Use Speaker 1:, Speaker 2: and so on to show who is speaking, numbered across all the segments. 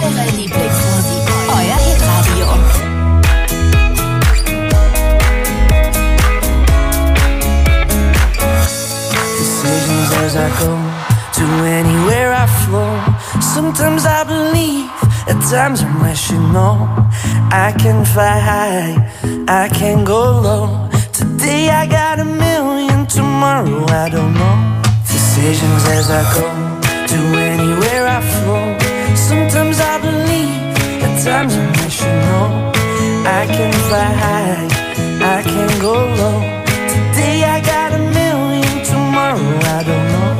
Speaker 1: Eure Lieblingsmusik, euer Hitradio.
Speaker 2: Decisions as I go to anywhere I flow. Sometimes I believe, at times I'm rational. I can fly high, I can go low. Today I got a million, tomorrow I don't know. Decisions as I go to anywhere I flow. Sometimes I believe, at times I'm rational. I can fly high, I can go low. Today I got a million, tomorrow I don't know.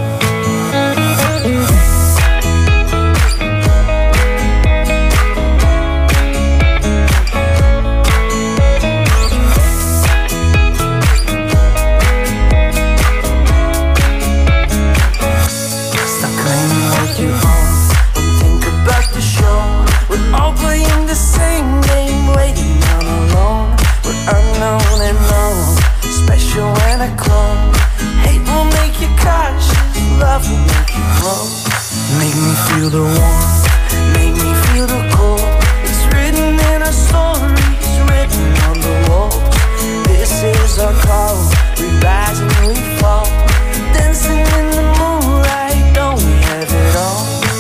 Speaker 2: All playing the same game, waiting on alone. We're unknown and known, special when I clone. Hate will make you cautious, love will make you grow. Make me feel the warmth, make me feel the cold. It's written in our stories, written on the walls. This is our call, we rise and we fall. Dancing in the moonlight, don't we have it all?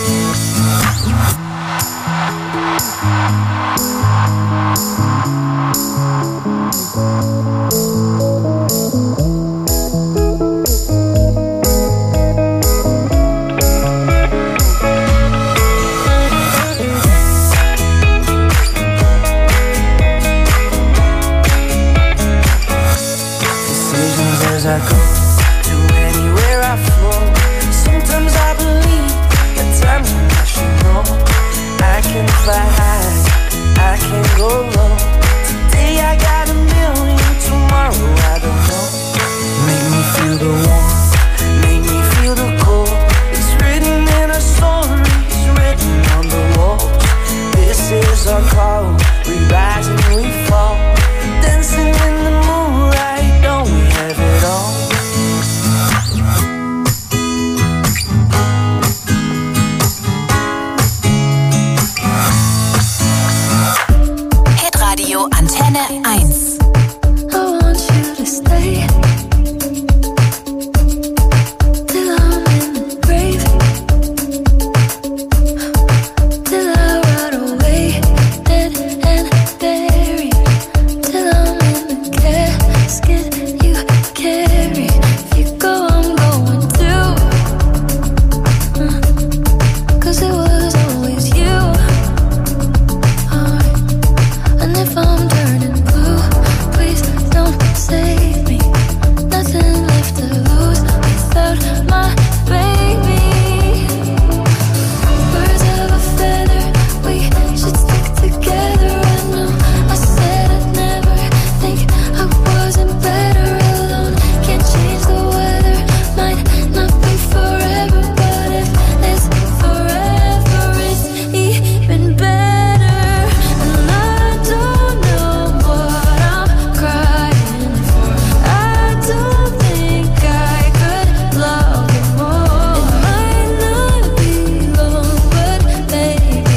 Speaker 2: As I go to anywhere I flow. Sometimes I believe, at times I'm rational. I can fly high, I can go low. Today I got a million, tomorrow I don't know. Make me feel the warmth, make me feel the cold. It's written in our stories, written on the walls. This is our call, we rise and we fall. Dancing in the moonlight, don't we have it all?
Speaker 1: Hitradio Antenne 1.
Speaker 3: I want you to stay till I'm in the grave, till I rot away, dead and buried, till I'm in the casket you carry. If you go, I'm going too, 'cause it was always you. And if I'm turning blue, please don't save me. Nothing left to lose without my baby. Birds of a feather, we should stick together. I know I said I'd never think I wasn't better alone. Can't change the weather, might not be forever, but if it's forever, it's even better. And I don't know what I'm crying for. I don't think I could love you more. It might not be long, but baby,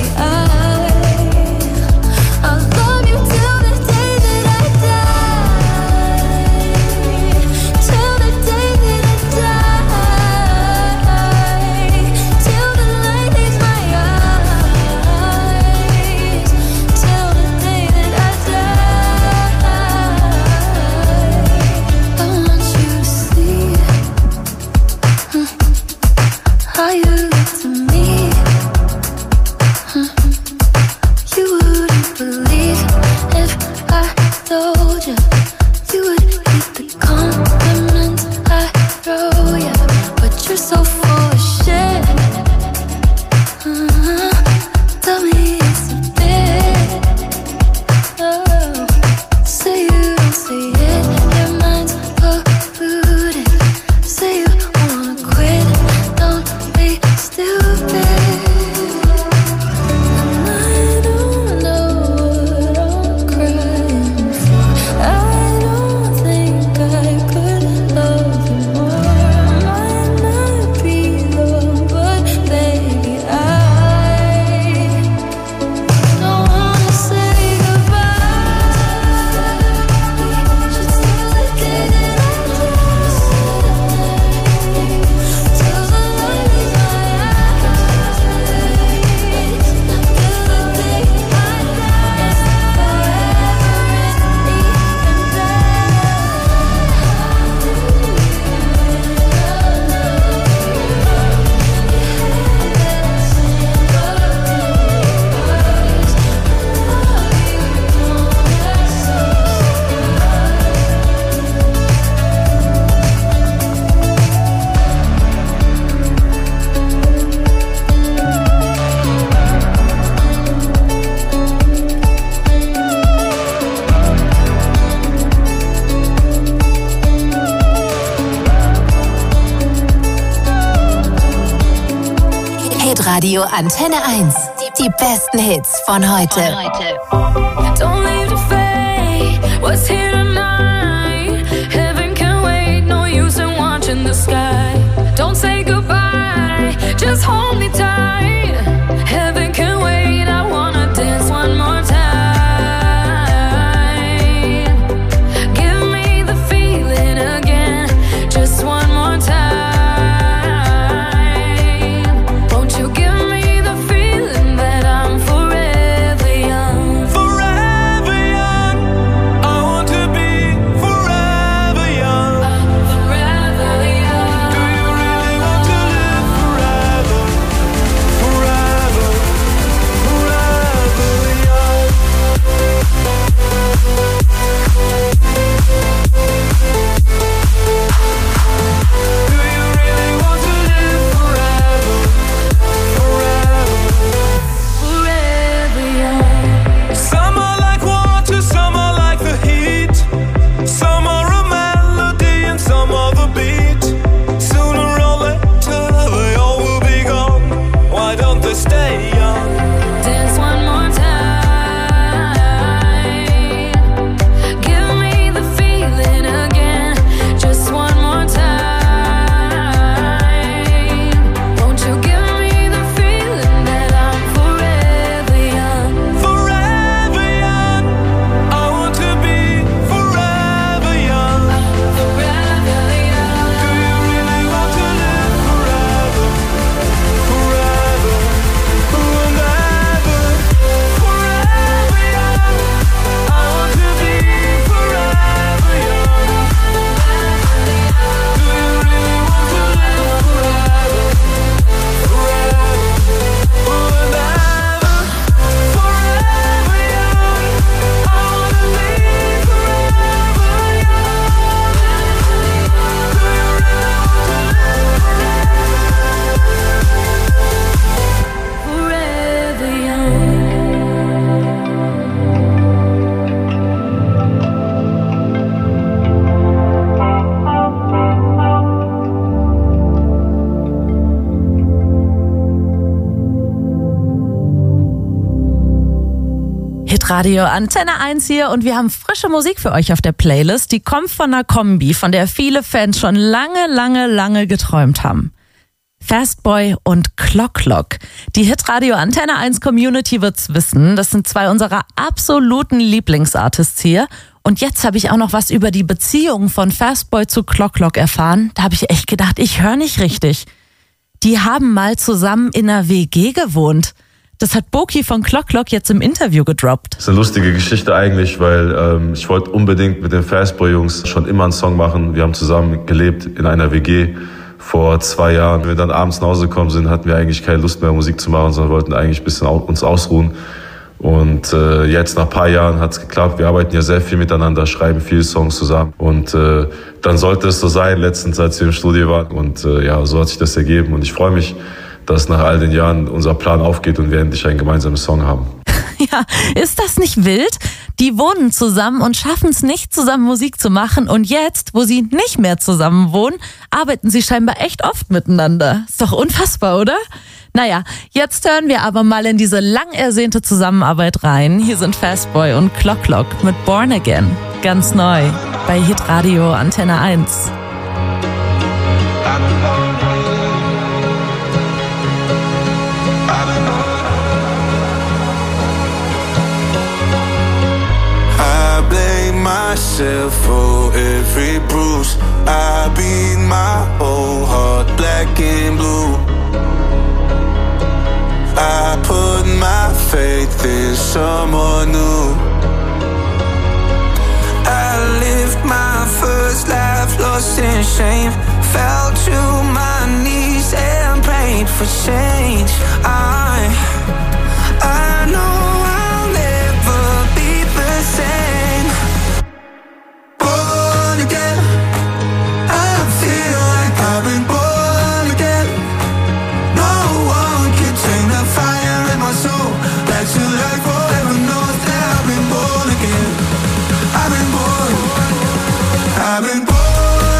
Speaker 3: I'll love you till the day that I die. Till the day that I die. Till the light leaves my eyes. Till the day that I die. I want you to see how you look to me. You wouldn't believe if I told you. You would hate the compliments I throw you, but you're so full of shit. Tell me it's a bit. Oh, say you don't say it, your mind's polluted. Say you wanna quit, don't be stupid. And I don't know what I'm crying for. I don't think I could love you more. Might not be long, but baby,
Speaker 1: Hitradio Antenne 1. Die besten Hits von heute.
Speaker 3: Don't leave the fate, what's here tonight? Heaven can wait, no use in watching the sky. Don't say goodbye, just hold me tight. Heaven can wait, I wanna dance one more time. Give me the feeling again, just one more time. Won't you give me the feeling that I'm forever young?
Speaker 2: Forever young. I want to be forever young.
Speaker 3: Forever young.
Speaker 2: Do you really want to live forever? Forever, forever young. Do you really want to live forever? Forever.
Speaker 3: Forever young.
Speaker 2: Some are like water, some are like the heat. Some are a melody and some are the beat. Sooner or later they all will be gone. Why don't they stay young?
Speaker 3: Dance one more time. Give me the feeling again, just one more time. Won't you give me the feeling that I'm forever young?
Speaker 2: Forever young. I want to be forever young.
Speaker 3: Forever young.
Speaker 2: Do you really want to live forever? Forever, forever, forever young. I want to be forever young. Do you really want to live forever? Forever, forever, forever young. I want to be forever young.
Speaker 3: Forever young.
Speaker 4: Hitradio Antenne 1 hier und wir haben frische Musik für euch auf der Playlist. Die kommt von einer Kombi, von der viele Fans schon lange geträumt haben. Fastboy und Clock. Die Hitradio Antenne 1 Community wird's wissen. Das sind zwei unserer absoluten Lieblingsartists hier. Und jetzt habe ich auch noch was über die Beziehung von Fastboy zu Clock erfahren. Da habe ich echt gedacht, ich höre nicht richtig. Die haben mal zusammen in einer WG gewohnt. Das hat Boki von Clock jetzt im Interview gedroppt.
Speaker 5: Das ist eine lustige Geschichte eigentlich, weil ich wollte unbedingt mit den Fastboy-Jungs schon immer einen Song machen. Wir haben zusammen gelebt in einer WG vor 2 Jahren. Wenn wir dann abends nach Hause gekommen sind, hatten wir eigentlich keine Lust mehr, Musik zu machen, sondern wollten eigentlich ein bisschen uns ausruhen. Und jetzt nach ein paar Jahren hat es geklappt. Wir arbeiten ja sehr viel miteinander, schreiben viele Songs zusammen. Und dann sollte es so sein, letztens, als wir im Studio waren. Und ja, so hat sich das ergeben. Und ich freue mich, dass nach all den Jahren unser Plan aufgeht und wir endlich einen gemeinsamen Song haben.
Speaker 4: Ja, ist das nicht wild? Die wohnen zusammen und schaffen es nicht, zusammen Musik zu machen. Und jetzt, wo sie nicht mehr zusammen wohnen, arbeiten sie scheinbar echt oft miteinander. Ist doch unfassbar, oder? Naja, jetzt hören wir aber mal in diese lang ersehnte Zusammenarbeit rein. Hier sind Fastboy und Clock mit Born Again. Ganz neu bei Hitradio Antenne 1.
Speaker 2: Myself for every bruise. I beat my whole heart black and blue. I put my faith in someone new. I lived my first life lost in shame. Fell to my knees and prayed for change. I know I'll never be the same.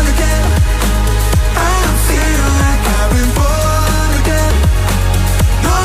Speaker 6: No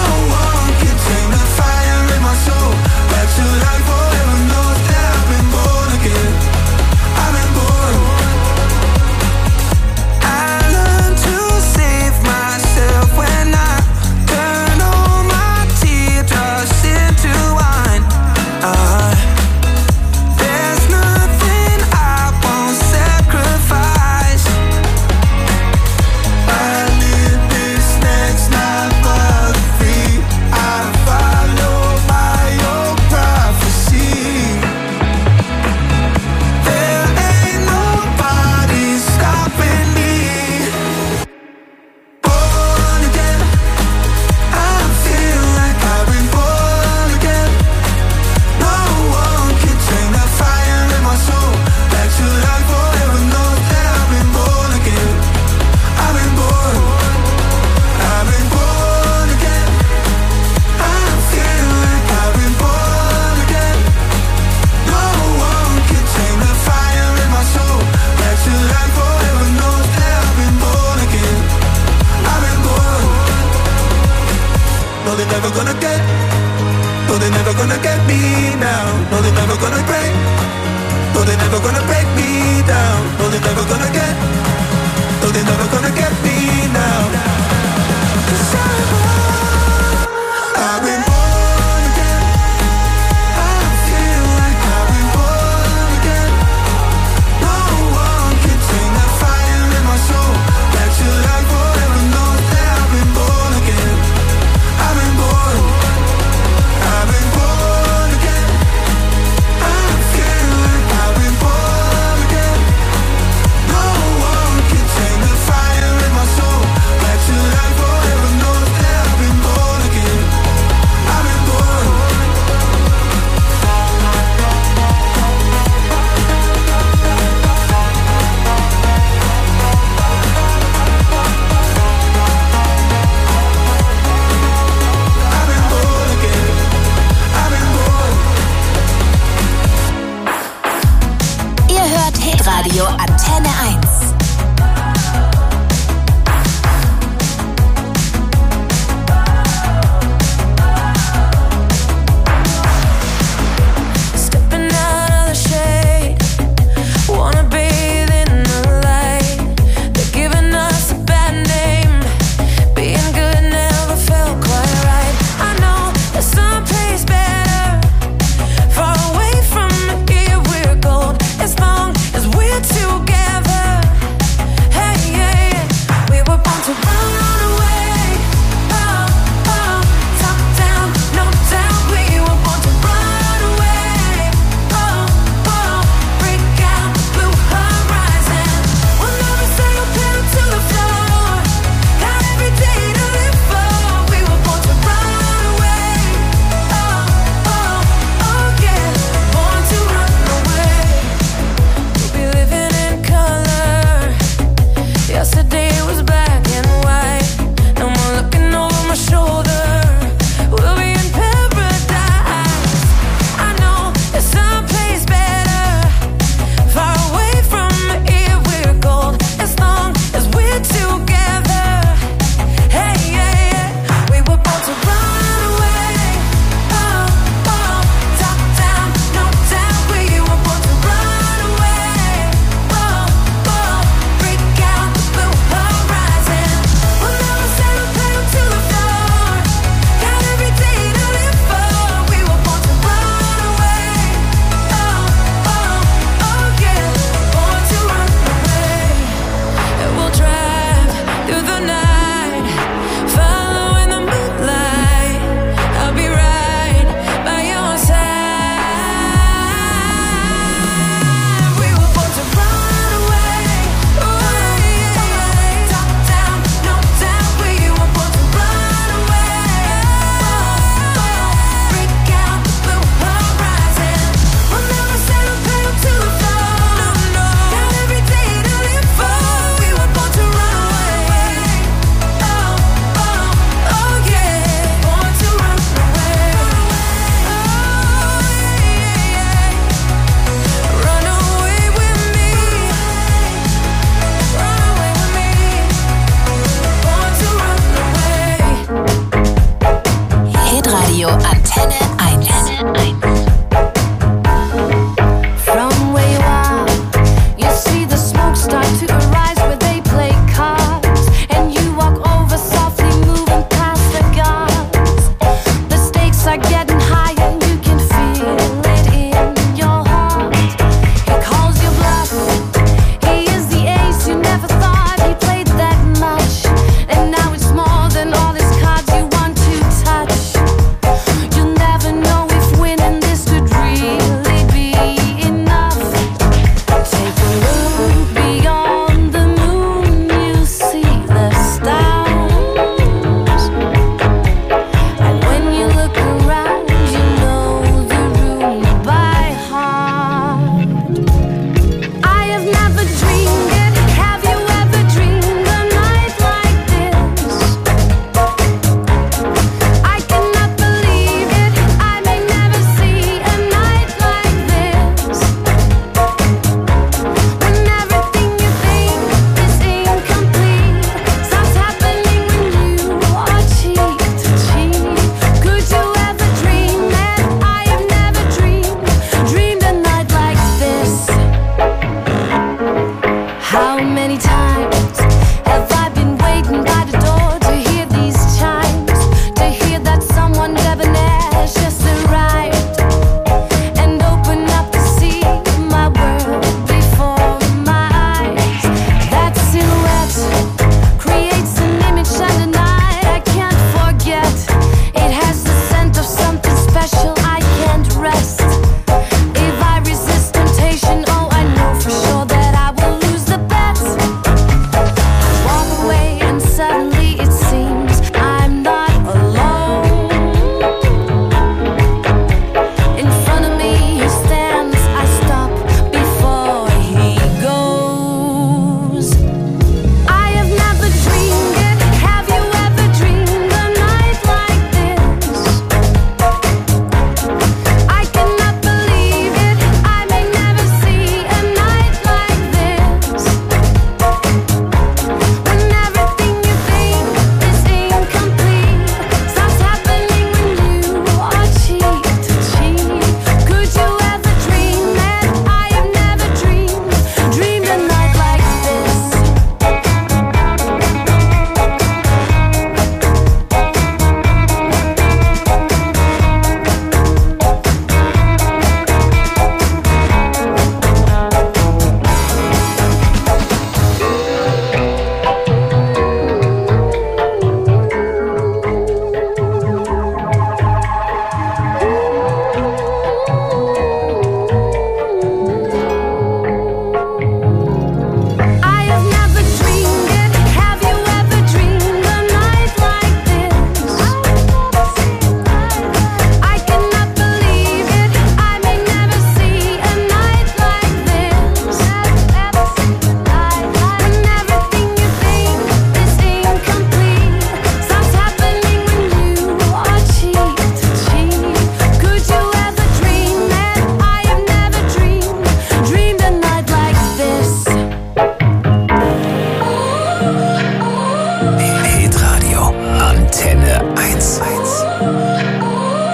Speaker 2: now. No, they're never gonna break. No, they're never gonna break me down. No, they're never gonna get. No, they're never gonna get me now. 'Cause I've been born again. I feel like I've been born again. No one can take that fire in my soul. Back to life forever. Know that I've been born again. I've been born. I've been born again. I feel like I've been born again. No one can take the fire in my soul. Back to life forever. Know that I've been born again. I've been born. I've been born again. I've been born.
Speaker 1: Ihr hört Hitradio Antenne 1.
Speaker 3: Stepping out of the shade, wanna bathe in the light. They're giving us a bad name. Being good never felt quite right. I know there's someplace better, far away from here. We're gold as long as we're together. Hey, yeah, we were born to run away. Oh, oh, top down, no doubt. We were born to run away. Oh, oh, break out the blue horizon. We'll never settle down to the floor. Got every day to live for. We were born to run away. Oh, oh, oh, yeah, born to run away. We'll be living in color. Yesterday was black and white. No more looking over my shoulder. We'll be in paradise. I know there's someplace better, far away from here. We're gold as long as we're together. Hey, yeah, yeah, we were born to run away. Oh, oh, top down, no doubt. We were born to run away. Oh, oh, break out the blue horizon. We'll never settle down to the floor. Got every day to live for. We were born to run away. Oh, oh, oh, yeah, born to run away. And we'll drive through the night, following the moonlight. I'll be right by your side. We were born to run away. Oh, yeah, top down, no doubt. We were born to run away. Oh, break out the blue horizon. We'll never settle down to the floor. No, got every day to live for. We were born to run away. Oh, oh, oh, yeah, born to run away. Oh, yeah, yeah. Run away with me. Run away with me. Born to run away.
Speaker 1: Hitradio Antenne 1.
Speaker 3: From where you are, you see the smoke start to arise where they play cards, and you walk over softly, moving past the guards. The stakes are getting higher, you can feel it in your heart. He calls your bluff, he is the ace you never thought he played that much, and now it's more than all his cards you want to touch. You'll never know if winning this could really be enough. Take a look beyond the moon, you see the stars. And when you look around,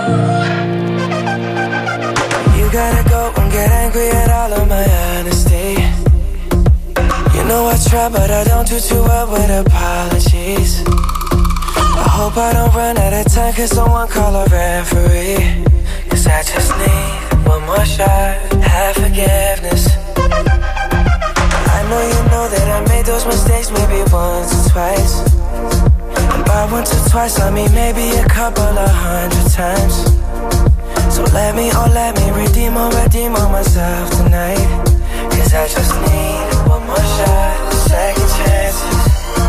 Speaker 2: You gotta go and get angry at all of my honesty. You know I try, but I don't do too well with apologies. I hope I don't run out of time, cause someone call a referee. Cause I just need one more shot, have forgiveness. I know you know that I made those mistakes maybe once or twice. And by once or twice I mean maybe a couple of 100 times. So let me redeem on myself tonight. Cause I just need one more shot, second chances.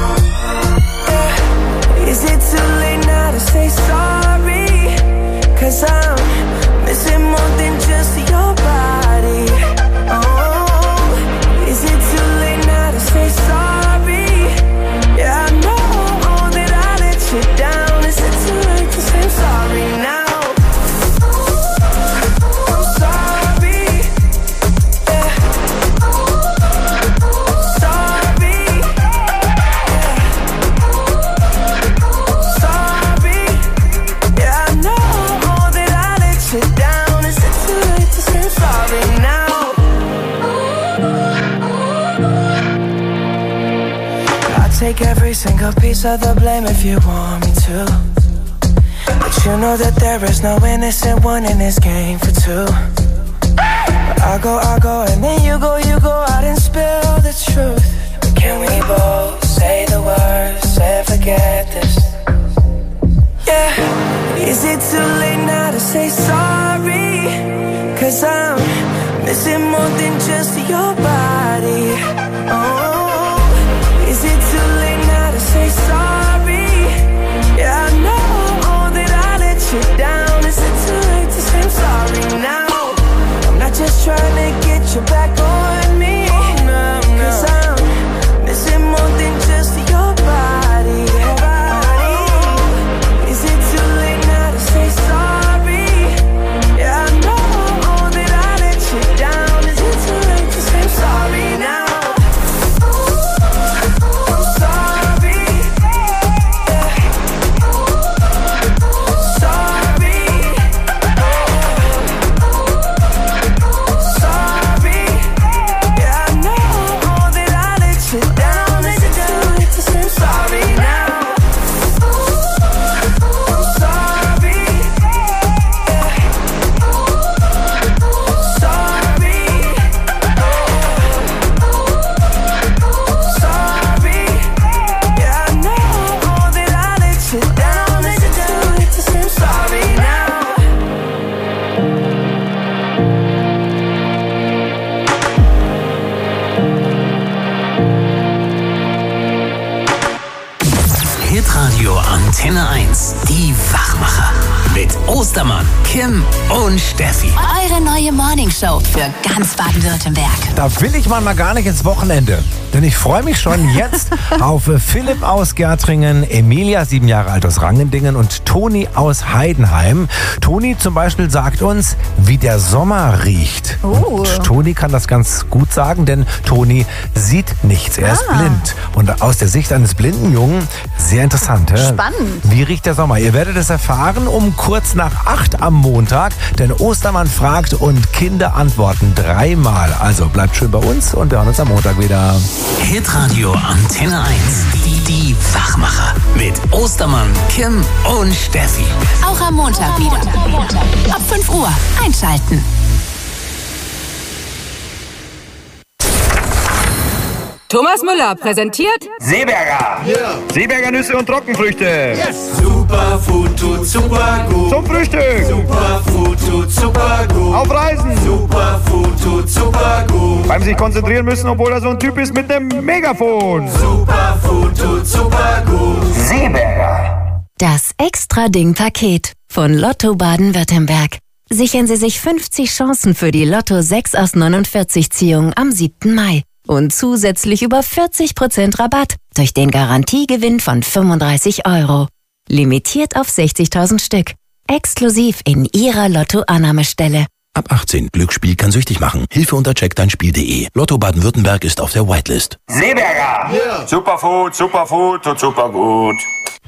Speaker 2: Yeah. Is it too late now to say sorry? Cause I'm missing more than just your body. Oh, is it too late now to say sorry? Yeah, I know that I let you down. Is it too late to say sorry now? Take every single piece of the blame if you want me to. But you know that there is no innocent one in this game for two. But I go, and then you go out and spill the truth. But can we both say the words and forget this? Yeah, is it too late now to say sorry? Cause I'm missing more than just your body. Oh, is it too late now to say sorry? Yeah, I know that I let you down. Is it too late to say I'm sorry now? I'm not just trying to get you back on me. Cause I'm missing more than just your body. Is it too late now to say sorry? Yeah, I know that I let you down. Is it too late to say I'm sorry now?
Speaker 6: Hitradio Antenne 1, die Wachmacher. Mit Ostermann, Kim und Steffi.
Speaker 1: Eure neue Morningshow für ganz Baden-Württemberg.
Speaker 7: Da will ich mal gar nicht ins Wochenende. Denn ich freue mich schon jetzt auf Philipp aus Gärtringen, Emilia, 7 Jahre alt aus Rangendingen und Toni aus Heidenheim. Toni zum Beispiel sagt uns, wie der Sommer riecht. Und Toni kann das ganz gut sagen, denn Toni sieht nichts. Er ist blind. Und aus der Sicht eines blinden Jungen, sehr interessant.
Speaker 8: Spannend.
Speaker 7: Wie riecht der Sommer? Ihr werdet es erfahren um kurz nach 8 am Montag. Denn Ostermann fragt und Kinder antworten 3-mal. Also bleibt schön bei uns und wir hören uns am Montag wieder.
Speaker 6: Hitradio Antenne 1, die Wachmacher. Mit Ostermann, Kim und Steffi.
Speaker 1: Auch am Montag wieder. Ab 5 Uhr einschalten.
Speaker 9: Thomas Müller präsentiert
Speaker 10: Seeberger. Yeah. Seeberger Nüsse und Trockenfrüchte.
Speaker 11: Yes. Superfood tut super gut.
Speaker 10: Zum Frühstück.
Speaker 11: Superfood tut super gut.
Speaker 10: Auf Reisen.
Speaker 11: Superfood tut super gut.
Speaker 10: Beim sich konzentrieren müssen, obwohl er so ein Typ ist mit einem Megafon.
Speaker 11: Superfood tut super gut.
Speaker 10: Seeberger.
Speaker 1: Das Extra-Ding-Paket von Lotto Baden-Württemberg. Sichern Sie sich 50 Chancen für die Lotto 6 aus 49 Ziehung am 7. Mai. Und zusätzlich über 40% Rabatt durch den Garantiegewinn von 35 €. Limitiert auf 60.000 Stück. Exklusiv in Ihrer Lotto-Annahmestelle.
Speaker 12: Ab 18. Glücksspiel kann süchtig machen. Hilfe unter checkdeinspiel.de. Lotto Baden-Württemberg ist auf der Whitelist.
Speaker 10: Seeberger.
Speaker 11: Yeah.
Speaker 10: Superfood tut super gut.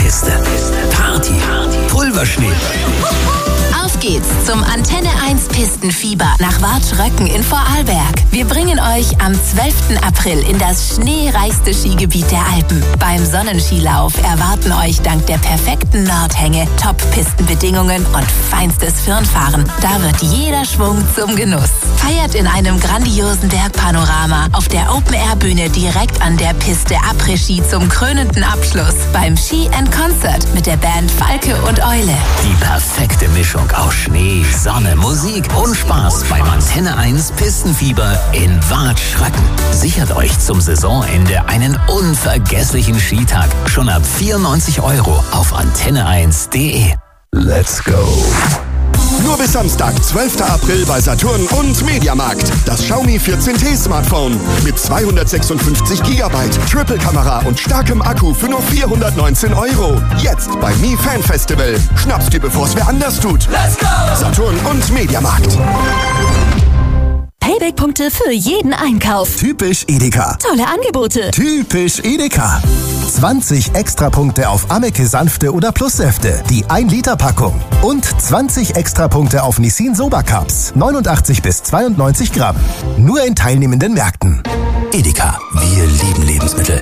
Speaker 6: Piste. Party. Pulverschnee.
Speaker 1: Auf geht's zum Antenne 1 Pistenfieber nach Watschröcken in Vorarlberg. Wir bringen euch am 12. April in das schneereichste Skigebiet der Alpen. Beim Sonnenskilauf erwarten euch dank der perfekten Nordhänge Top-Pistenbedingungen und feinstes Firnfahren. Da wird jeder Schwung zum Genuss. Feiert in einem grandiosen Bergpanorama auf der Open-Air-Bühne direkt an der Piste Après-Ski zum krönenden Abschluss beim Ski and Concert mit der Band Falke und Eule.
Speaker 6: Die perfekte Mischung aus Schnee, Sonne, Musik und Spaß beim Antenne 1 Pistenfieber in Watschröcken. Sichert euch zum Saisonende einen unvergesslichen Skitag schon ab 94 € auf antenne1.de.
Speaker 8: Let's go! Nur bis Samstag, 12. April bei Saturn und Mediamarkt. Das Xiaomi 14T Smartphone mit 256 GB, Triple-Kamera und starkem Akku für nur 419 €. Jetzt bei Mi Fan Festival. Schnappst dir, bevor's wer anders tut. Let's go! Saturn und Mediamarkt.
Speaker 1: Payback-Punkte für jeden Einkauf.
Speaker 13: Typisch Edeka.
Speaker 1: Tolle Angebote.
Speaker 13: Typisch Edeka. 20 Extrapunkte auf Ameke Sanfte oder Plussäfte, die 1-Liter-Packung. Und 20 Extrapunkte auf Nissin Soba Cups, 89 bis 92 Gramm. Nur in teilnehmenden Märkten. Edeka, wir lieben Lebensmittel.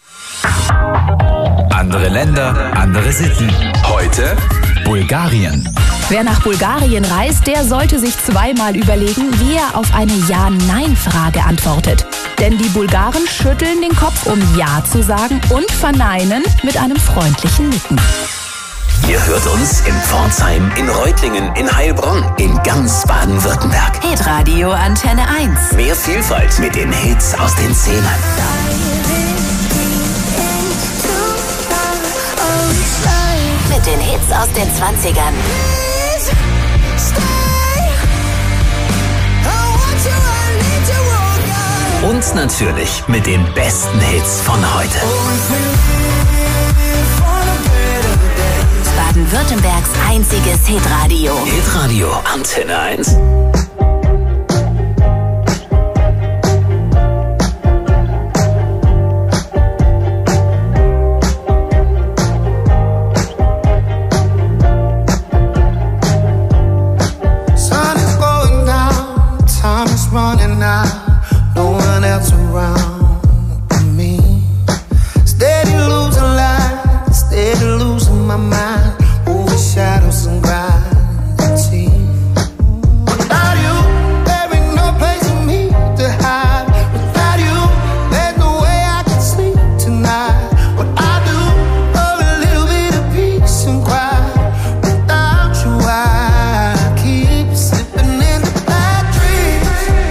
Speaker 14: Andere Länder, andere Sitten. Heute Bulgarien.
Speaker 15: Wer nach Bulgarien reist, der sollte sich zweimal überlegen, wie er auf eine Ja-Nein-Frage antwortet. Denn die Bulgaren schütteln den Kopf, um Ja zu sagen und verneinen mit einem freundlichen Nicken.
Speaker 6: Ihr hört uns in Pforzheim, in Reutlingen, in Heilbronn, in ganz Baden-Württemberg.
Speaker 1: Hitradio Antenne 1.
Speaker 6: Mehr Vielfalt mit den Hits aus den 10ern.
Speaker 1: Mit den Hits aus den 20ern.
Speaker 6: Und natürlich mit den besten Hits von heute.
Speaker 1: Baden-Württembergs einziges Hitradio.
Speaker 6: Hitradio Antenne 1.
Speaker 2: Running out, no one else around me. Steady losing light, steady losing my mind. Over shadows and gravity. Without you, there ain't no place for me to hide. Without you, there's no way I can sleep tonight. What I do, oh, a little bit of peace and quiet. Without you, I keep slipping in the bad dreams.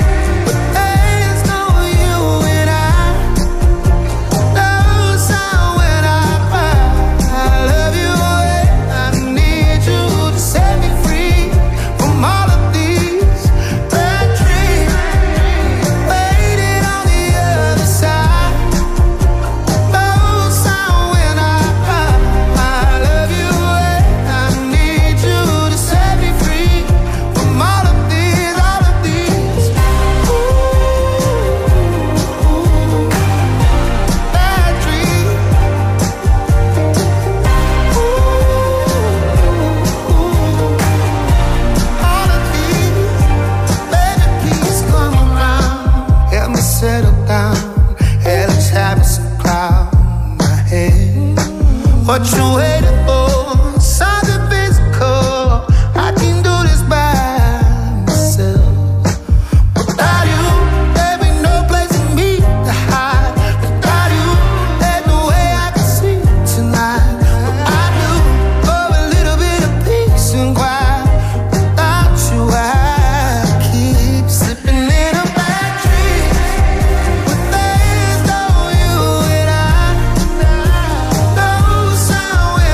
Speaker 2: What you waiting for? Something physical. I can do this by myself. Without you, there ain't no place for me to hide. Without you, there's no way I can sleep tonight. What I do, oh, a little bit of peace and quiet. Without you, I keep slipping in a bad dream. But there's no you and I. No sound.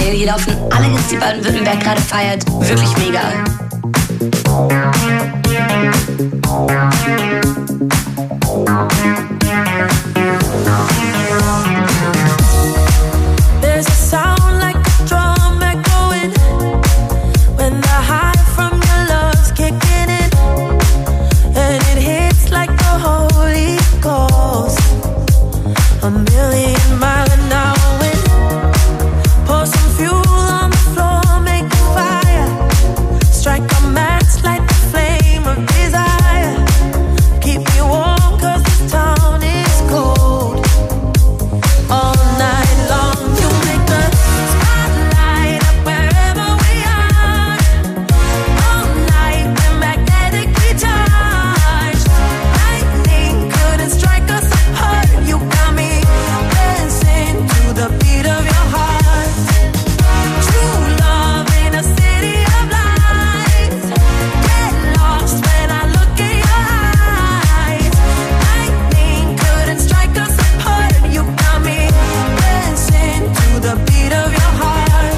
Speaker 16: Hier laufen alle Hits, die Baden-Württemberg gerade feiert. Wirklich mega.
Speaker 2: There's a sound like a drum echoing when the high from your love's kicking in, and it hits like the Holy Ghost. A million mile an hour wind. Pour some fuel on the floor, make a fire. Strike a match, light the flame of desire. Keep me warm 'cause this town is cold. All night long you make the spotlight up wherever we are. All night we're magnetically charged. Lightning couldn't strike us apart. You got me dancing to the beat of your heart. True love in a city of lights. Get lost when I look in your eyes. Lightning couldn't strike us apart. You got me dancing to the beat of your heart.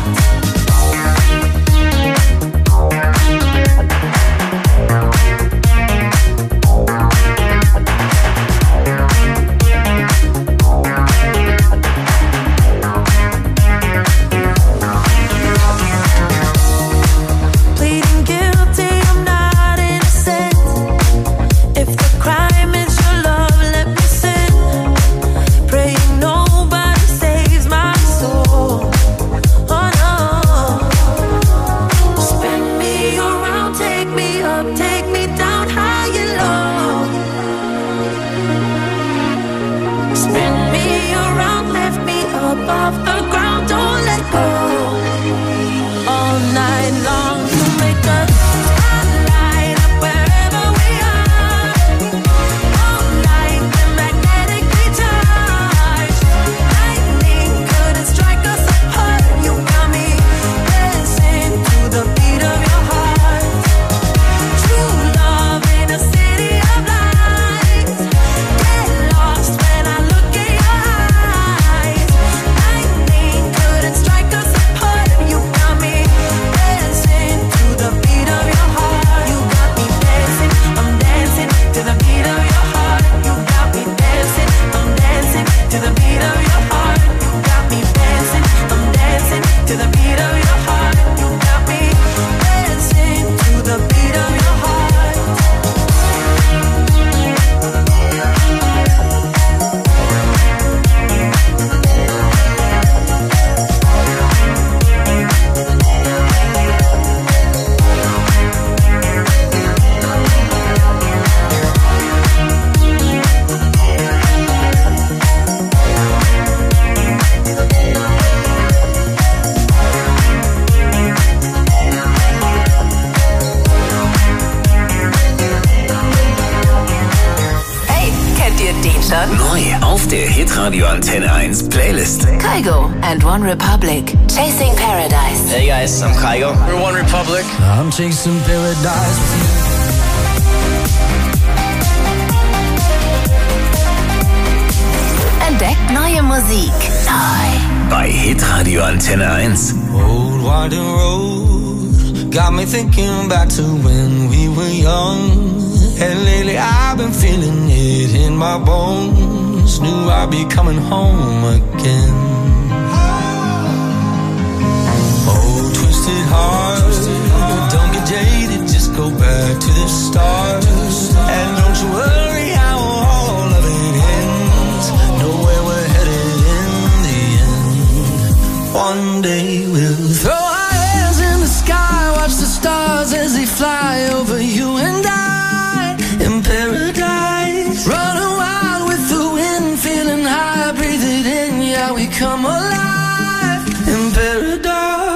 Speaker 2: Pleading guilty, I'm not innocent. If the crime is your love, let me sin. Praying nobody saves my soul. Oh no. Spin me around, take me up, take me down high and low. Spin me around, lift me up off the ground, don't let go. All night long you make the spotlight up wherever we are. All night we're magnetically charged. Lightning couldn't strike us apart. You got me dancing to the beat of your heart. True love in a city of lights. Get lost when I look in your eyes. Lightning couldn't strike us apart. You got me dancing to the beat of your heart. You got me dancing, I'm dancing to the beat of your heart. You got me dancing, I'm dancing to the beat of your heart. You got me dancing, I'm dancing to the beat of your heart. You got me dancing to the beat of your heart.
Speaker 1: Hey, kennt ihr den schon?
Speaker 6: Neu auf der Hitradio Antenne 1 Playlist.
Speaker 1: Kygo and One Republic. Chasing Paradise.
Speaker 17: Hey guys, I'm Kygo. We're One Republic.
Speaker 2: I'm chasing paradise with you.
Speaker 1: Entdeckt neue Musik. Neu.
Speaker 6: Bei Hitradio Antenne 1.
Speaker 2: Old winding road got me thinking back to when we were young. And lately I've been feeling it in my bones. Knew I'd be coming home again. Oh, twisted heart, don't get jaded, just go back to the start. And don't you worry how all of it ends. Know where we're headed in the end. One day we'll throw our hands in the sky, watch the stars as they fly over you and I in paradise. Running wild with the wind, feeling high, breathe it in, yeah, we come alive in paradise.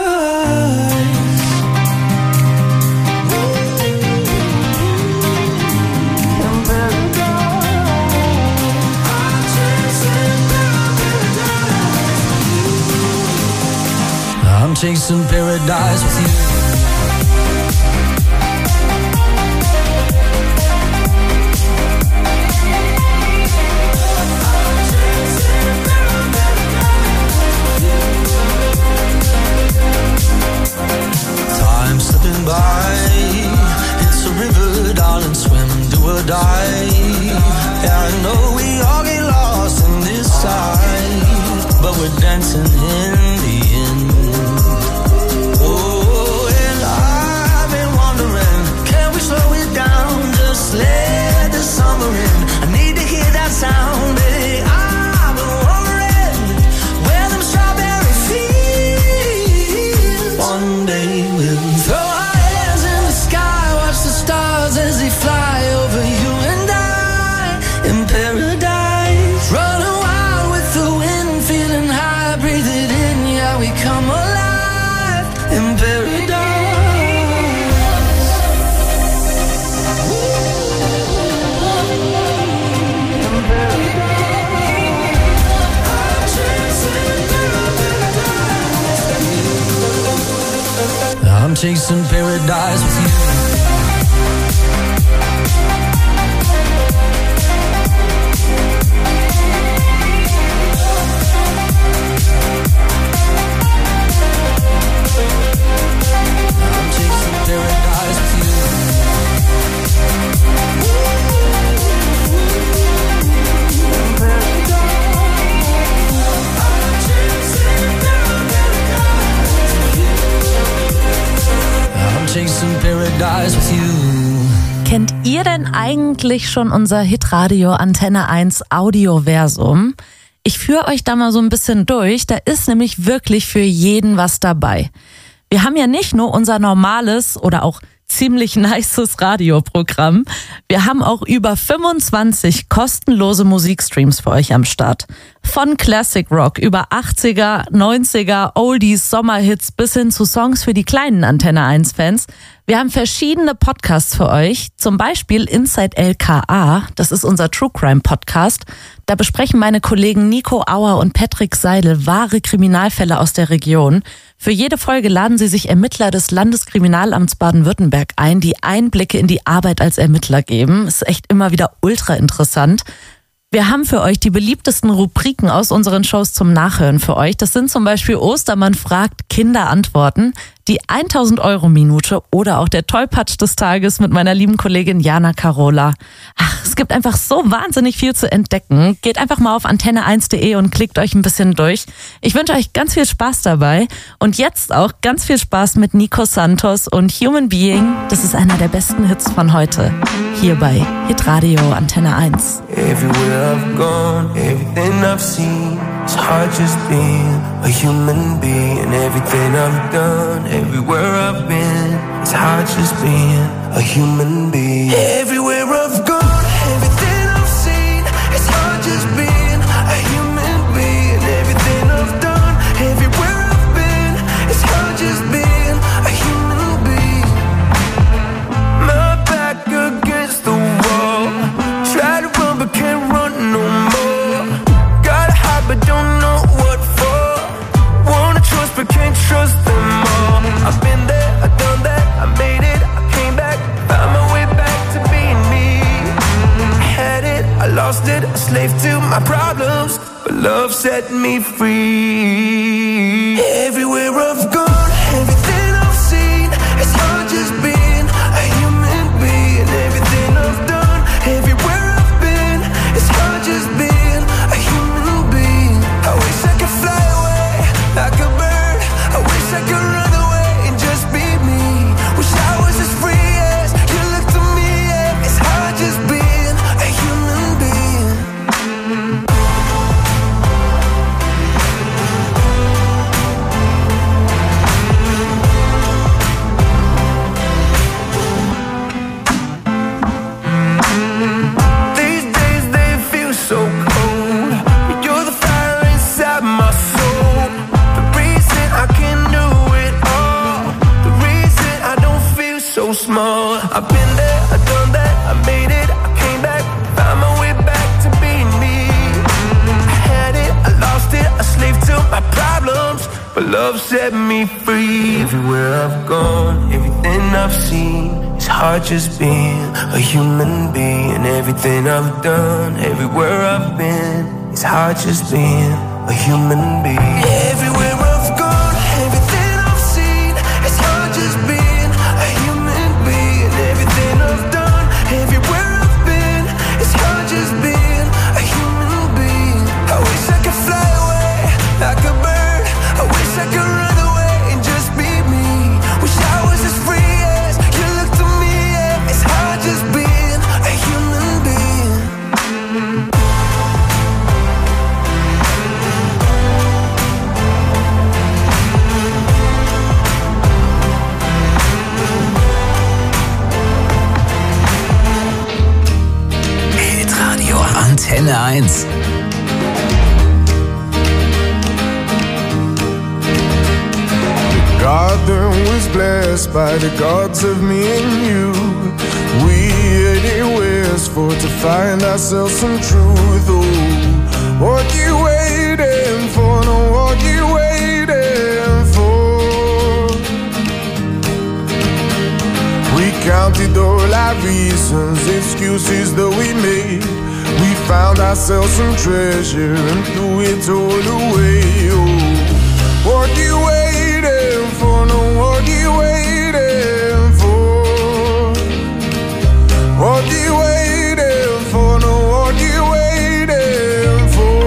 Speaker 2: I'm chasing paradise with you. in paradise. I'm chasing paradise with you. I'm chasing paradise with you. I'm chasing paradise with you.
Speaker 4: Kennt ihr denn eigentlich schon unser Hitradio Antenne 1 Audioversum? Ich führe euch da mal so ein bisschen durch. Da ist nämlich wirklich für jeden was dabei. Wir haben ja nicht nur unser normales oder auch ziemlich nices Radioprogramm. Wir haben auch über 25 kostenlose Musikstreams für euch am Start. Von Classic Rock über 80er, 90er, Oldies, Sommerhits bis hin zu Songs für die kleinen Antenne 1 Fans. Wir haben verschiedene Podcasts für euch, zum Beispiel Inside LKA, das ist unser True Crime Podcast. Da besprechen meine Kollegen Nico Auer und Patrick Seidel wahre Kriminalfälle aus der Region. Für jede Folge laden sie sich Ermittler des Landeskriminalamts Baden-Württemberg ein, die Einblicke in die Arbeit als Ermittler geben. Ist echt immer wieder ultra interessant. Wir haben für euch die beliebtesten Rubriken aus unseren Shows zum Nachhören für euch. Das sind zum Beispiel Ostermann fragt, Kinder antworten, die 1000-Euro-Minute oder auch der Tollpatsch des Tages mit meiner lieben Kollegin Jana Carola. Ach, es gibt einfach so wahnsinnig viel zu entdecken. Geht einfach mal auf antenne1.de und klickt euch ein bisschen durch. Ich wünsche euch ganz viel Spaß dabei und jetzt auch ganz viel Spaß mit Nico Santos und Human Being. Das ist einer der besten Hits von heute. Hier bei Hitradio Antenne 1.
Speaker 2: Everywhere I've gone, everything I've seen, it's hard just being a human being. Everything I've done, everywhere I've been, it's hard just being a human being. Everywhere I've gone, everything I've seen, it's hard just being a human being. Everything I've done, everywhere I've been, it's hard just being a human being. My back against the wall, try to run but can't run no more. Gotta hide but don't know what for. Wanna trust but can't trust them all. I've been there, I've done that, I made it, I came back, found my way back to being me. I had it, I lost it, a slave to my problems, but love set me free. Everywhere I've gone, everything I've seen, it's hard just being a human being. Everything I've done, everywhere I've been, it's hard just being a human being. I wish I could fly away like a bird. I wish I could run away and just be me. Wish I was as free as you look to me. Yeah. It's hard just being a human being. These days they feel so cold, but you're the fire inside my soul. The reason I can do it all, the reason I don't feel so small. I've been there, I've done that, I made it, I came back, found my way back to being me. I had it, I lost it, a slave to my problems, but love set me free. Everywhere I've gone, everything I've seen, it's hard just being a human being. Everything I've done, everywhere I've been, it's hard just being a human being. Everywhere I've gone, everything I've seen, it's hard just being a human being. Everything I've done, everywhere I've been, it's hard just being a human being. I wish I could fly away like a bird. I wish I could run away and just be me. Wish I was as free as you look to me. Yeah. It's hard just being a human being.
Speaker 6: Hitradio Antenne 1.
Speaker 18: God mother was blessed by the gods of me and you. We headed westward to find ourselves some truth. Oh, what you waiting for? No, what you waiting for? We counted all our reasons, excuses that we made. We found ourselves some treasure and threw it all away. Oh, what you waiting for? No, what you waiting for? What you waiting for? No, what you waiting for?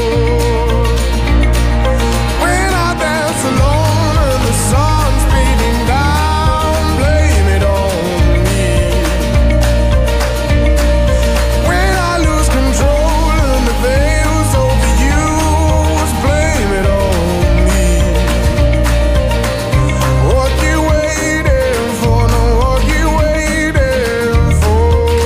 Speaker 18: When I dance alone and the sun's beating down, blame it on me. When I lose control and the veil's overused, blame it on me. What you waiting for? No, what you waiting for?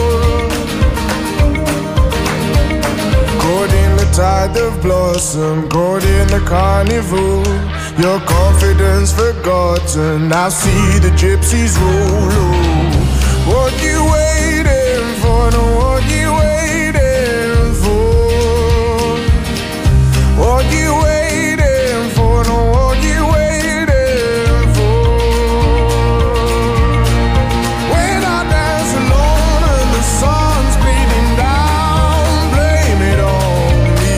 Speaker 18: Caught in the tide of blossom, caught in the carnival. Your confidence forgotten, I see the gypsies roll. Oh, what you waiting for? No, what you waiting for? What you waiting for? No, what you waiting for? When I dance alone and the sun's beating down, blame it on me.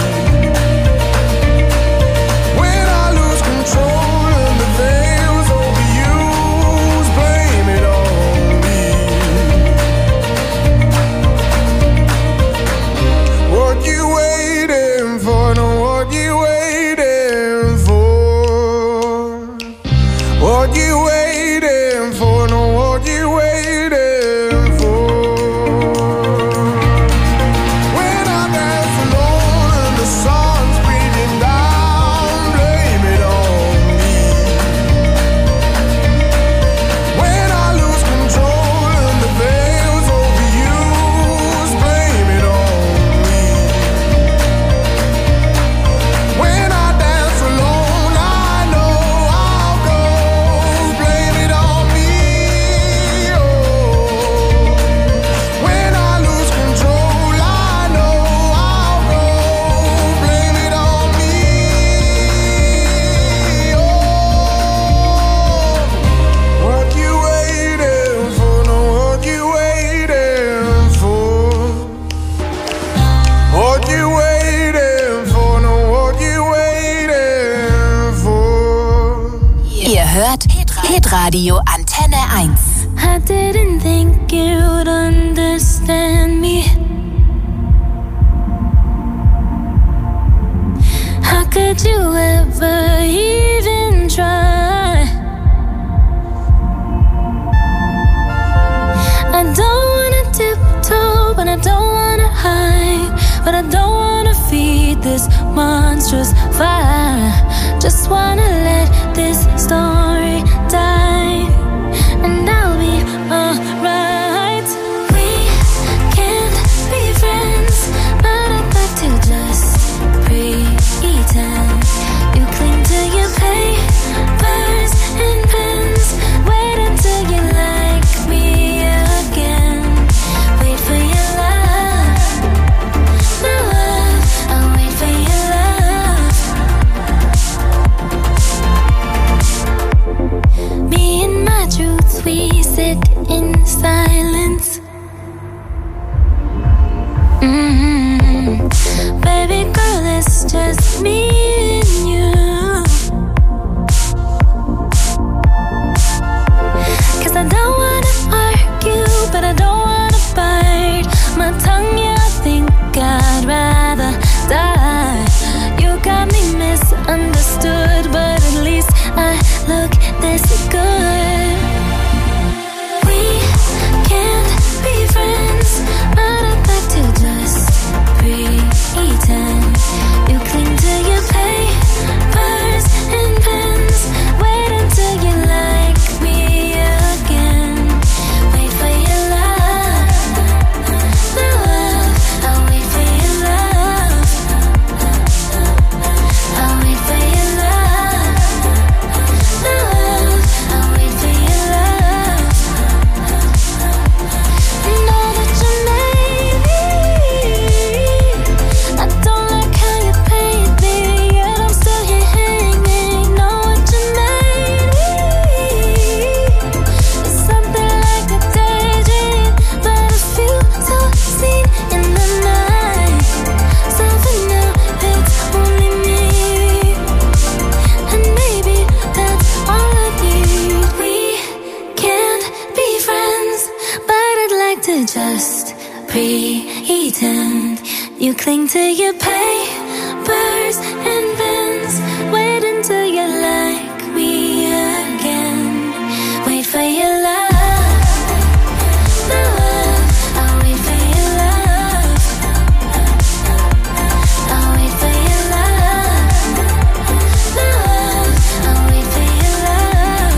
Speaker 18: When I lose control and the veil's overused, blame it on me. What you waiting for? No, what you waiting for? What you waiting for? No, what you waiting for? When I dance alone and the sun's beating down, blame it on me. When I lose control and the veil's overused, blame it on me. When I dance alone, I know I'll go, blame it on me. Oh, when I lose control, I know I'll go, blame it on me. Oh, what you waiting for? No, what you waiting for? What you waiting for? No, what you waiting for?
Speaker 1: Ihr hört Hitradio Antenne 1.
Speaker 3: I didn't think you'd understand me. How could you ever even try? I don't wanna tiptoe, but I don't wanna hide. But I don't wanna feed this monstrous fire. Just wanna let this story die, and I'll be alright. We can't be friends, but I'd like to just pretend. You cling to your papers and pens. Wait until you like me again. Wait for your love. My love, I'll wait for your love. just pretend. You cling to your papers and pens. Wait until you like me again. Wait for your love. I'll wait for your love. I'll wait for your love. I'll wait for your love.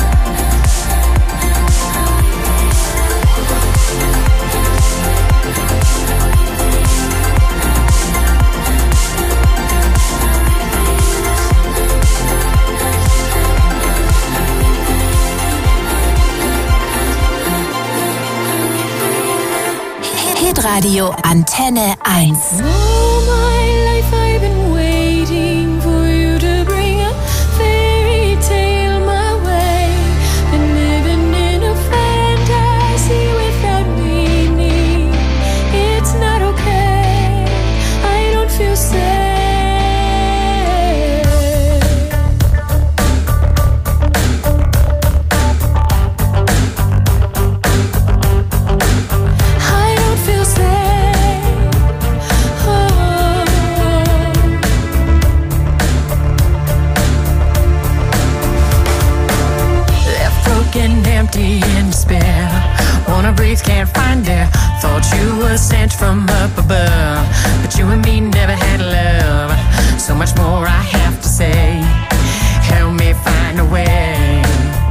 Speaker 1: Hitradio Antenne 1.
Speaker 3: All my life I've been waiting for you to bring a fairy tale my way. Been living in a fantasy without meaning. It's not okay. I don't feel safe. I don't feel safe. Oh.
Speaker 19: Left broken, empty, in despair. Wanna breathe, can't find air. Thought you were sent from up above, but you and me never had love. So much more I have to say. Help me find a way.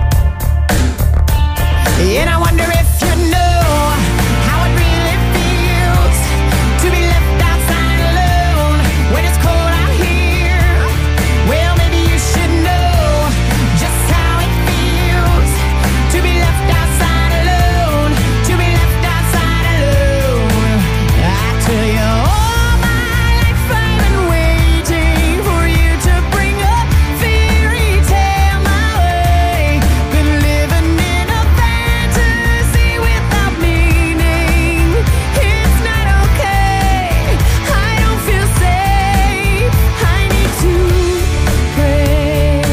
Speaker 19: And I wonder if you know how it really feels to be left outside alone when it's cold out here. Well, maybe you should know just how it feels to be left outside alone, to be left outside alone. I tell you, all my life I've been waiting for you to bring a fairy tale my way. Been living in a fantasy without meaning. It's not okay. I don't feel safe. I need to pray.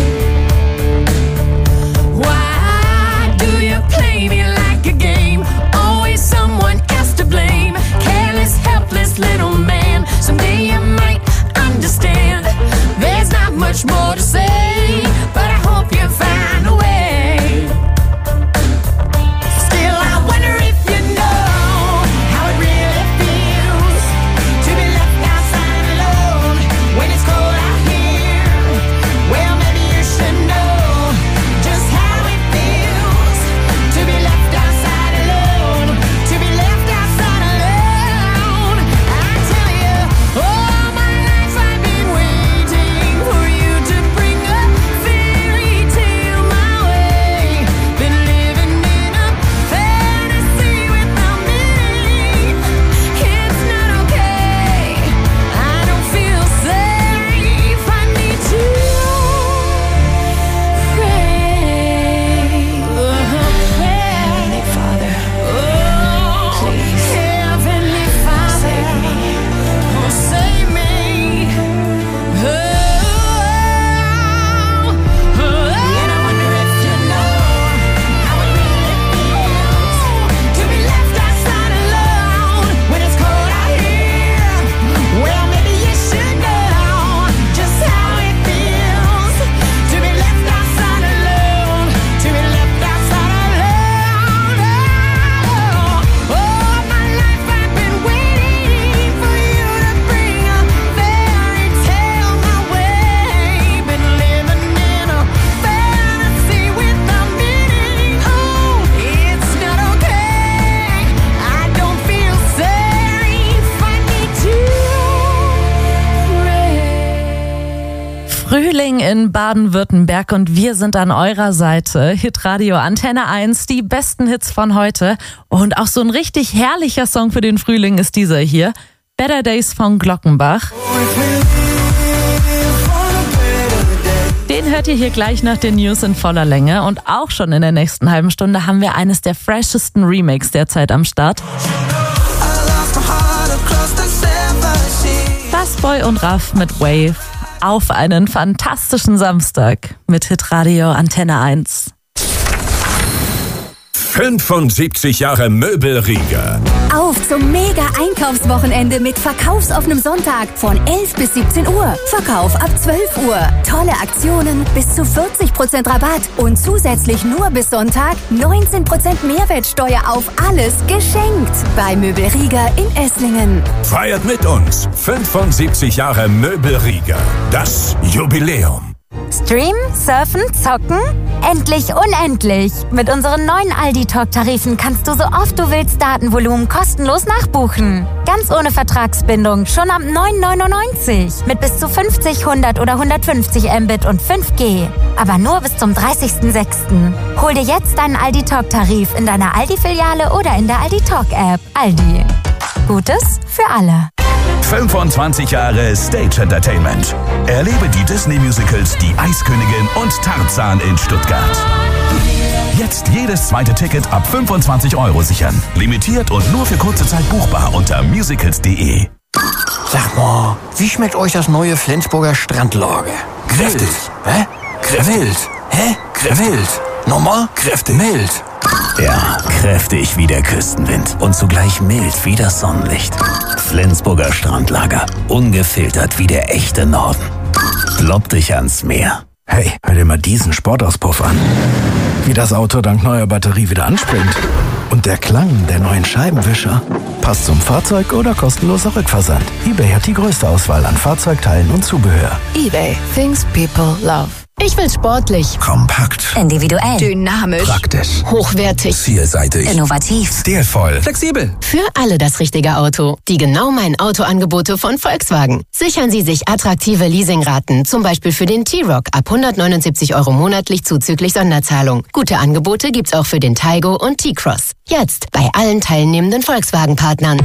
Speaker 19: Why do you play me like a game? Always someone else to blame. Careless, helpless little man. Someday you might understand. There's not much more to say, but I hope you find a way. Still, I wonder if you know how it really feels to be left outside alone when it's cold out here. Well, maybe you should know just how it feels to be left outside alone, to be left outside alone. I tell you, all my life I've been waiting for you to bring a fairy tale my way. Been living in a fantasy without meaning. It's not okay. I don't feel safe. I need to pray. Heavenly Father, please, Heavenly Father, save me. Oh, save me. And I wonder if you know how it really feels to be left outside alone when it's cold out here. Well, maybe you should know just how it feels to be left outside alone, to be left outside alone. All my life I've been waiting for you to bring a fairy tale my way. Been living in a fantasy without meaning. Oh, it's not okay. I don't feel safe. I need to pray.
Speaker 4: Frühling in Baden-Württemberg und wir sind an eurer Seite. Hitradio Antenne 1, die besten Hits von heute. Und auch so ein richtig herrlicher Song für den Frühling ist dieser hier. Better Days von Glockenbach. Den hört ihr hier gleich nach den News in voller Länge. Und auch schon in der nächsten halben Stunde haben wir eines der freshesten Remakes derzeit am Start. Fastboy und Raff mit Wave. Auf einen fantastischen Samstag mit Hitradio Antenne 1.
Speaker 20: 75 Jahre Möbelrieger.
Speaker 21: Auf zum Mega-Einkaufswochenende mit verkaufsoffenem Sonntag von 11 bis 17 Uhr. Verkauf ab 12 Uhr. Tolle Aktionen, bis zu 40% Rabatt und zusätzlich nur bis Sonntag 19% Mehrwertsteuer auf alles geschenkt. Bei Möbelrieger in Esslingen.
Speaker 20: Feiert mit uns 75 Jahre Möbelrieger. Das Jubiläum.
Speaker 22: Streamen, surfen, zocken? Endlich unendlich! Mit unseren neuen Aldi-Talk-Tarifen kannst du so oft du willst Datenvolumen kostenlos nachbuchen. Ganz ohne Vertragsbindung, schon ab 9,99. Mit bis zu 50, 100 oder 150 Mbit und 5G. Aber nur bis zum 30.06. Hol dir jetzt deinen Aldi-Talk-Tarif in deiner Aldi-Filiale oder in der Aldi-Talk-App. Aldi. Gutes für alle.
Speaker 14: 25 Jahre Stage Entertainment. Erlebe die Disney-Musicals Die Eiskönigin und Tarzan in Stuttgart. Jetzt jedes zweite Ticket ab 25 € sichern. Limitiert und nur für kurze Zeit buchbar unter musicals.de.
Speaker 23: Sag mal, wie schmeckt euch das neue Flensburger Strandlager?
Speaker 12: Kräftig.
Speaker 23: Hä? Wild. Hä? Wild. Nochmal?
Speaker 12: Kräftig.
Speaker 23: Mild.
Speaker 6: Ja, kräftig wie der Küstenwind und zugleich mild wie das Sonnenlicht. Flensburger Strandlager, ungefiltert wie der echte Norden. Lob dich ans Meer.
Speaker 12: Hey, hör dir mal diesen Sportauspuff an. Wie das Auto dank neuer Batterie wieder anspringt. Und der Klang der neuen Scheibenwischer. Passt zum Fahrzeug oder kostenloser Rückversand. eBay hat die größte Auswahl an Fahrzeugteilen und Zubehör.
Speaker 24: eBay. Things people love. Ich will sportlich,
Speaker 12: Kompakt,
Speaker 24: individuell, dynamisch,
Speaker 12: praktisch,
Speaker 24: hochwertig,
Speaker 12: vielseitig,
Speaker 24: innovativ,
Speaker 12: stilvoll,
Speaker 24: flexibel. Für alle das richtige Auto. Die genau mein Autoangebote von Volkswagen. Sichern Sie sich attraktive Leasingraten, zum Beispiel für den T-Roc ab 179 € monatlich zuzüglich Sonderzahlung. Gute Angebote gibt's auch für den Taigo und T-Cross. Jetzt bei allen teilnehmenden Volkswagen-Partnern.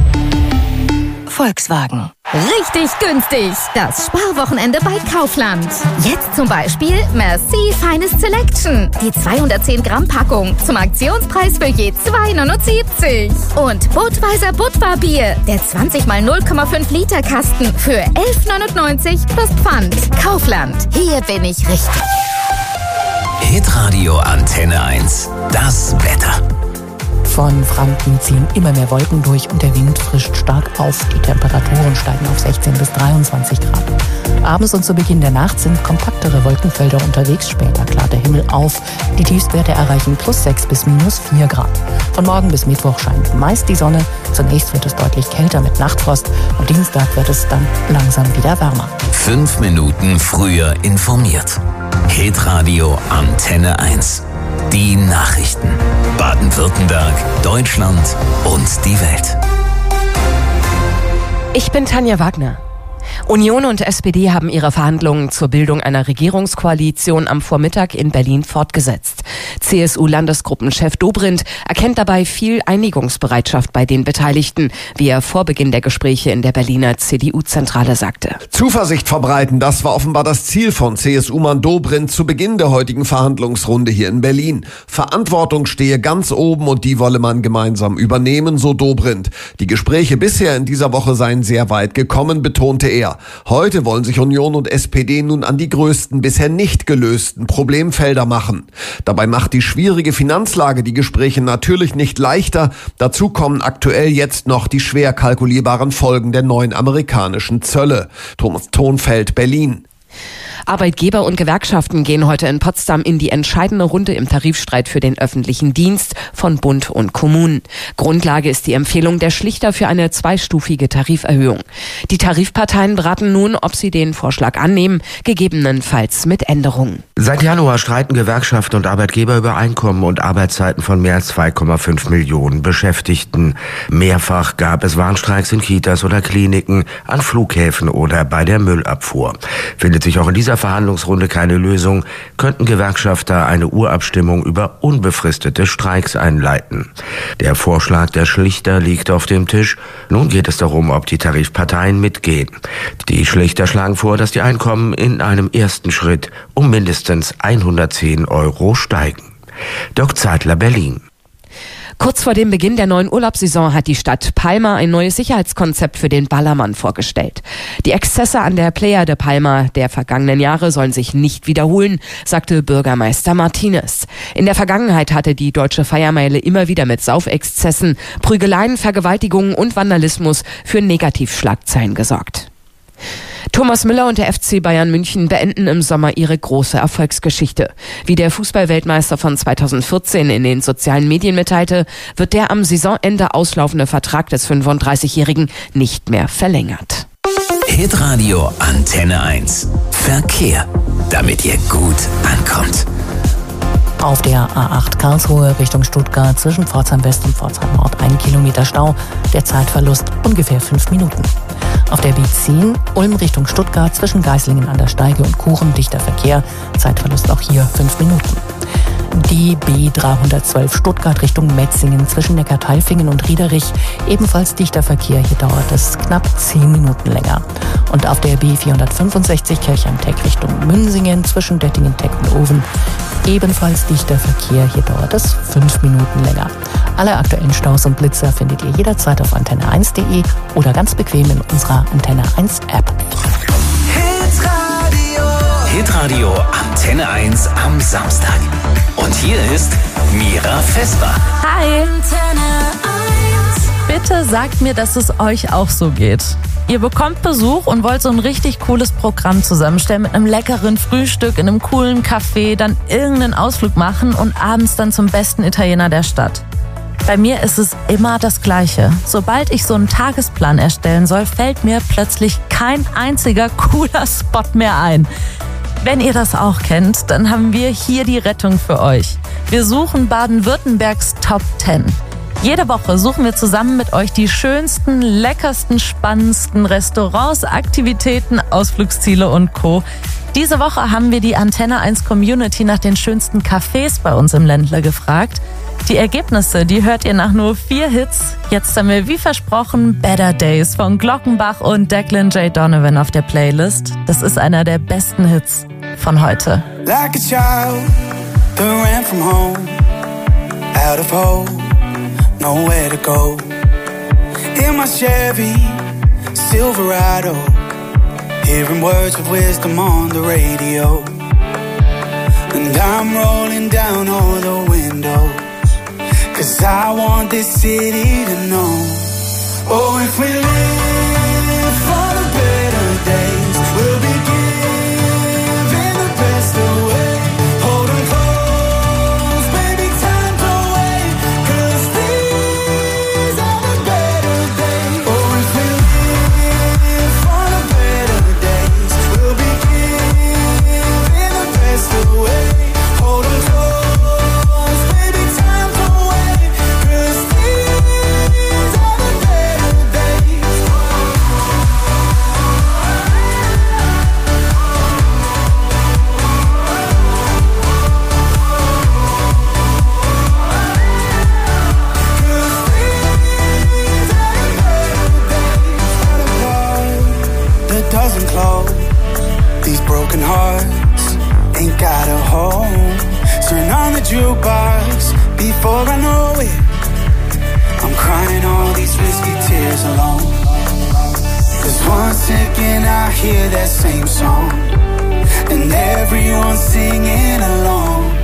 Speaker 24: Volkswagen.
Speaker 25: Richtig günstig. Das Sparwochenende bei Kaufland. Jetzt zum Beispiel Merci Feines Selection. Die 210 Gramm Packung zum Aktionspreis für je 2,79 €. Und Budweiser Budvar-Bier. Der 20 mal 0,5 Liter Kasten für 11,99 € plus Pfand. Kaufland. Hier bin ich richtig.
Speaker 6: Hitradio Antenne 1. Das Wetter.
Speaker 26: Von Franken ziehen immer mehr Wolken durch und der Wind frischt stark auf. Die Temperaturen steigen auf 16 bis 23 Grad. Abends und zu Beginn der Nacht sind kompaktere Wolkenfelder unterwegs. Später klart der Himmel auf. Die Tiefstwerte erreichen +6 bis -4 Grad. Von morgen bis Mittwoch scheint meist die Sonne. Zunächst wird es deutlich kälter mit Nachtfrost. Am Dienstag wird es dann langsam wieder wärmer.
Speaker 6: 5 Minuten früher informiert. Hitradio Antenne 1. Die Nachrichten. Baden-Württemberg, Deutschland und die Welt.
Speaker 27: Ich bin Tanja Wagner. Union und SPD haben ihre Verhandlungen zur Bildung einer Regierungskoalition am Vormittag in Berlin fortgesetzt. CSU-Landesgruppenchef Dobrindt erkennt dabei viel Einigungsbereitschaft bei den Beteiligten, wie er vor Beginn der Gespräche in der Berliner CDU-Zentrale sagte.
Speaker 28: Zuversicht verbreiten, das war offenbar das Ziel von CSU-Mann Dobrindt zu Beginn der heutigen Verhandlungsrunde hier in Berlin. Verantwortung stehe ganz oben und die wolle man gemeinsam übernehmen, so Dobrindt. Die Gespräche bisher in dieser Woche seien sehr weit gekommen, betonte er. Heute wollen sich Union und SPD nun an die größten bisher nicht gelösten Problemfelder machen. Dabei macht die schwierige Finanzlage die Gespräche natürlich nicht leichter. Dazu kommen aktuell jetzt noch die schwer kalkulierbaren Folgen der neuen amerikanischen Zölle. Thomas Thonfeld, Berlin.
Speaker 27: Arbeitgeber und Gewerkschaften gehen heute in Potsdam in die entscheidende Runde im Tarifstreit für den öffentlichen Dienst von Bund und Kommunen. Grundlage ist die Empfehlung der Schlichter für eine 2-stufige Tariferhöhung. Die Tarifparteien beraten nun, ob sie den Vorschlag annehmen, gegebenenfalls mit Änderungen.
Speaker 29: Seit Januar streiten Gewerkschaften und Arbeitgeber über Einkommen und Arbeitszeiten von mehr als 2,5 Millionen Beschäftigten. Mehrfach gab es Warnstreiks in Kitas oder Kliniken, an Flughäfen oder bei der Müllabfuhr. Findet sich auch in dieser Verhandlungsrunde keine Lösung, könnten Gewerkschafter eine Urabstimmung über unbefristete Streiks einleiten. Der Vorschlag der Schlichter liegt auf dem Tisch. Nun geht es darum, ob die Tarifparteien mitgehen. Die Schlichter schlagen vor, dass die Einkommen in einem ersten Schritt um mindestens 110 € steigen. Dirk Zeitler, Berlin.
Speaker 27: Kurz vor dem Beginn der neuen Urlaubssaison hat die Stadt Palma ein neues Sicherheitskonzept für den Ballermann vorgestellt. Die Exzesse an der Playa de Palma der vergangenen Jahre sollen sich nicht wiederholen, sagte Bürgermeister Martinez. In der Vergangenheit hatte die deutsche Feiermeile immer wieder mit Saufexzessen, Prügeleien, Vergewaltigungen und Vandalismus für Negativschlagzeilen gesorgt. Thomas Müller und der FC Bayern München beenden im Sommer ihre große Erfolgsgeschichte. Wie der Fußballweltmeister von 2014 in den sozialen Medien mitteilte, wird der am Saisonende auslaufende Vertrag des 35-Jährigen nicht mehr verlängert.
Speaker 6: Hitradio Antenne 1. Verkehr, damit ihr gut ankommt.
Speaker 26: Auf der A8 Karlsruhe Richtung Stuttgart zwischen Pforzheim West und Pforzheim Nord 1 Kilometer Stau, der Zeitverlust ungefähr 5 Minuten. Auf der B10 Ulm Richtung Stuttgart zwischen Geislingen an der Steige und Kuchen dichter Verkehr, Zeitverlust auch hier 5 Minuten. Die B312 Stuttgart Richtung Metzingen zwischen Neckarteifingen und Riederich, ebenfalls dichter Verkehr, hier dauert es knapp 10 Minuten länger. Und auf der B465 Kirchheim-Teck Richtung Münsingen zwischen Dettingen-Teck und Oven, ebenfalls dichter Verkehr, hier dauert es 5 Minuten länger. Alle aktuellen Staus und Blitzer findet ihr jederzeit auf antenne1.de oder ganz bequem in unserer Antenne 1 App.
Speaker 6: Hitradio Antenne 1 am Samstag. Und hier ist Mira Vesper.
Speaker 4: Hi. Bitte sagt mir, dass es euch auch so geht. Ihr bekommt Besuch und wollt so ein richtig cooles Programm zusammenstellen mit einem leckeren Frühstück in einem coolen Café, dann irgendeinen Ausflug machen und abends dann zum besten Italiener der Stadt. Bei mir ist es immer das Gleiche. Sobald ich so einen Tagesplan erstellen soll, fällt mir plötzlich kein einziger cooler Spot mehr ein. Wenn ihr das auch kennt, dann haben wir hier die Rettung für euch. Wir suchen Baden-Württembergs Top 10. Jede Woche suchen wir zusammen mit euch die schönsten, leckersten, spannendsten Restaurants, Aktivitäten, Ausflugsziele und Co. Diese Woche haben wir die Antenne 1 Community nach den schönsten Cafés bei uns im Ländler gefragt. Die Ergebnisse, die hört ihr nach nur 4 Hits. Jetzt haben wir wie versprochen Better Days von Glockenbach und Declan J. Donovan auf der Playlist. Das ist einer der besten Hits von heute.
Speaker 2: Like a child that ran from home, out of hope, nowhere to go. In my Chevy Silverado, hearing words of wisdom on the radio. And I'm rolling down all the windows, 'cause I want this city to know. Oh, if we live for the better days, we'll be giving the best away. Hold 'em close, baby, time to wait, 'cause these are the better days. Oh, if we live for the better days, we'll be giving the best away. Hold 'em close, baby, time to wait, 'cause these are the better days. That doesn't close. These broken hearts ain't got a home. Turn on the jukebox before I know it. I'm crying all these risky tears alone. 'Cause one second I hear that same song, and everyone's singing along.